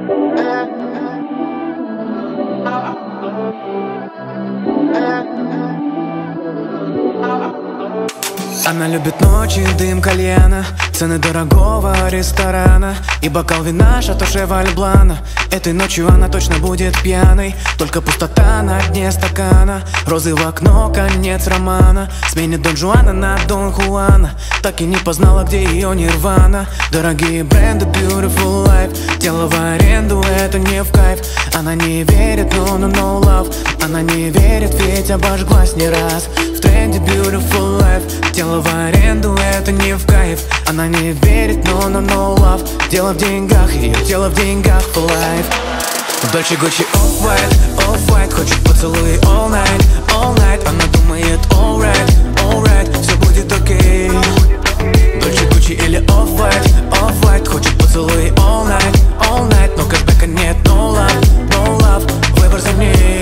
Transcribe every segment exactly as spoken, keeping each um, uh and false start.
Она любит ночи, дым кальяна, цены дорогого ресторана и бокал вина Шато Шеваль Блана. Этой ночью она точно будет пьяной, только пустота на дне стакана. Розы в окно, конец романа, сменит Дон Жуана на Дон Хуана. Так и не познала, где ее нирвана. Дорогие бренды, beautiful life, тело в аренду, это не в кайф. Она не верит, no, no, no love. Она не верит, ведь обожглась не раз. В тренде beautiful life, тело в аренду, это не в кайф. Она не верит, no, no, no love. Дело в деньгах, ее тело в деньгах for life. Дольче Гуччи Off-White, Off-White, хочет поцелуи all night, all night. Она думает alright, alright, все будет окей. Дольче Гуччи или Off-White, Off-White, хочет поцелуи all night, all night. Но кэшбэка нет, no love, no love, выбор за ней.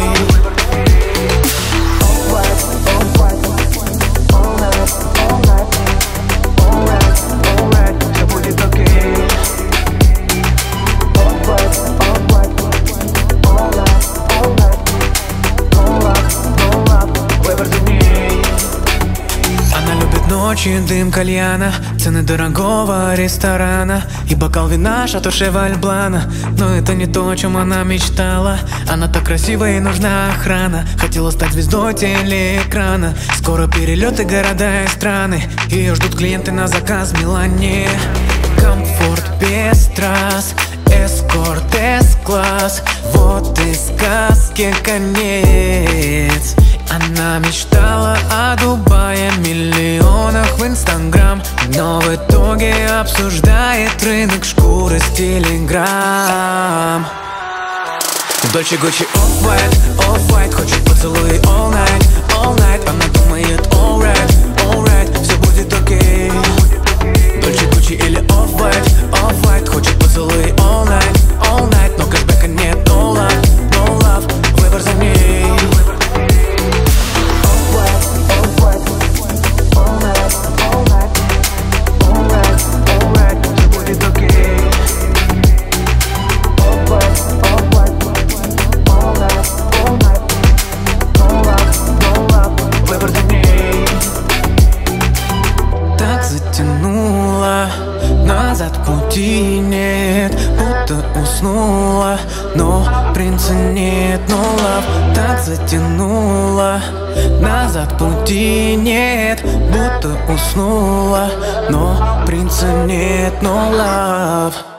Ночи, дым кальяна, цены дорогого ресторана и бокал вина Шато Шеваль Блана. Но это не то, о чем она мечтала. Она так красива, ей нужна охрана. Хотела стать звездой телеэкрана. Скоро перелеты, города и страны. Ее ждут клиенты на заказ в Милане. Комфорт без трасс, эскорт, эс-класс. Вот и сказке конец. Она мечтала о Дубае, миллионах в Инстаграм, но в итоге обсуждает рынок шкуры с телеграм. Дольче Гуччи Off-White, Off-White, хочет поцелуи all night, all night. Она думает alright, alright, все будет окей. Дольче Гуччи или Off-White, Off-White, хочет поцелуи all night, all night. Но кэшбэка нет, no love, no love, выбор за ней. Затянула, назад пути нет, будто уснула, но принца нет, no love. Так затянула, назад пути нет, будто уснула, но принца нет, no love.